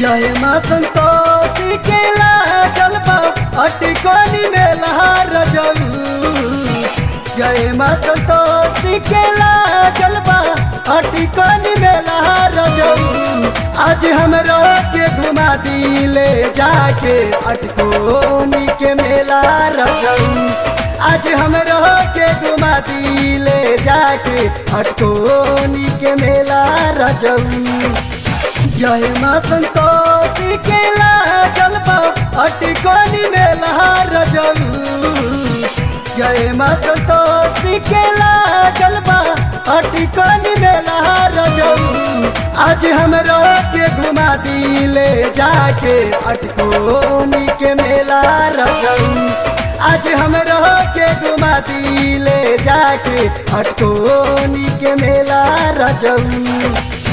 जय माँ संतोषी के लागल बा अटिकोनी में लहर रजऊ। जय माँ संतोषी के लागल बा अटिकोनी में लहर रजऊ। आज हमरो के घुमा दिले जाके अटकोनी के मेला रजऊ। आज हमरो के घुमा दिले जाके अटकोनी के मेला रजऊ। जय माँ संतोषी के लागल बा अटकोनी में लहर रजऊ। जय माँ संतोषी के लागल बा अटकोनी में लहर रजऊ। आज हमरो के घुमा दिले जाके अटकोनी के मेला रजऊ। आज हमरो के घुमा दिले जाके अटकोनी के मेला रजऊ।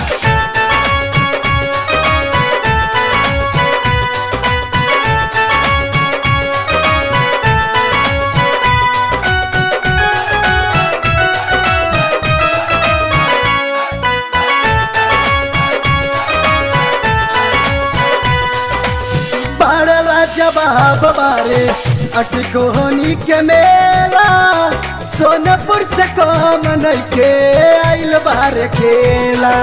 जवाब बारे अटकोनी के मेला सोनपुर से कम नइखे आइल बारे खेला।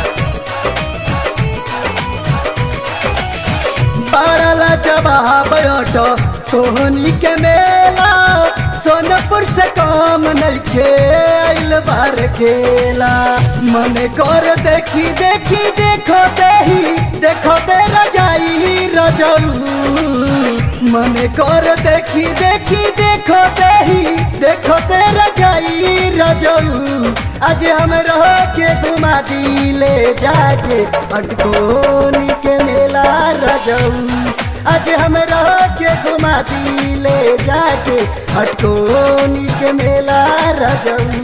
बारला जवाब अटकोनी के मेला सोनपुर से कम नइखे आइल बारे खेला। मन कर देखी देखी देखो तेरा जाई रजऊ। मन कर देखी देखी देखो तेरा जाई रजऊ। आज हमरो के घुमा दिले जाके अटकोनी के मेला रजऊ। आज हमरो के घुमा दिले जाके अटकोनी के मेला रजऊ।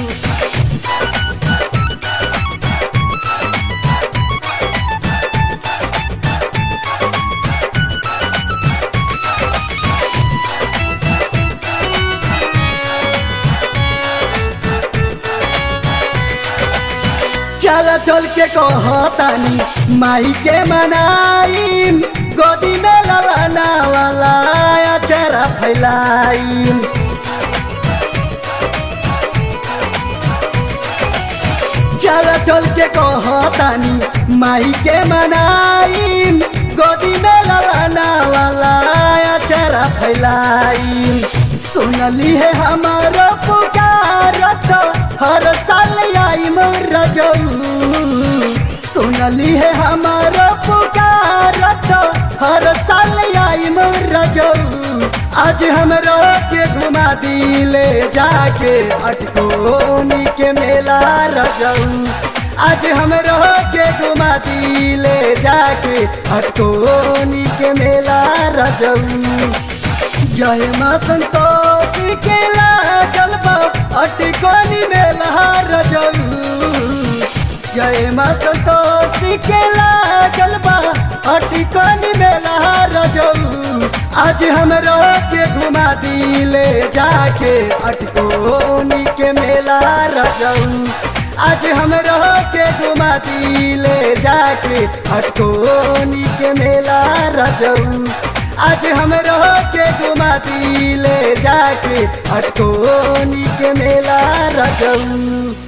चल के कहतानी माई के मनाई गोदी में ललना वाला अचारा फैलाई। चल के कहतानी माई के मनाई गोदी में ललना वाला अचारा फैलाई। सुनली है हमारो पुकारत हर साल आई रजऊ। सुनली है हमारो पुकारत हर साल आई रजऊ। आज हमरो के घुमा दिले जाके अटकोनी के मेला रजऊ। आज हमरो के घुमा दिले जाके अटकोनी के मेला रजऊ। जय माँ संतोषी के लागल बा अटकोनी में लहर रजऊ। जय माँ संतोषी के लागल बा अटकोनी में लहर रजऊ। आज हमरो के घुमा दिले जाके अटकोनी के मेला रजऊ। आज हमरो के घुमा दिले जाके अटकोनी के मेला रजऊ। आज हमरो के घुमा दिले जाके अटकोनी के मेला रजऊ।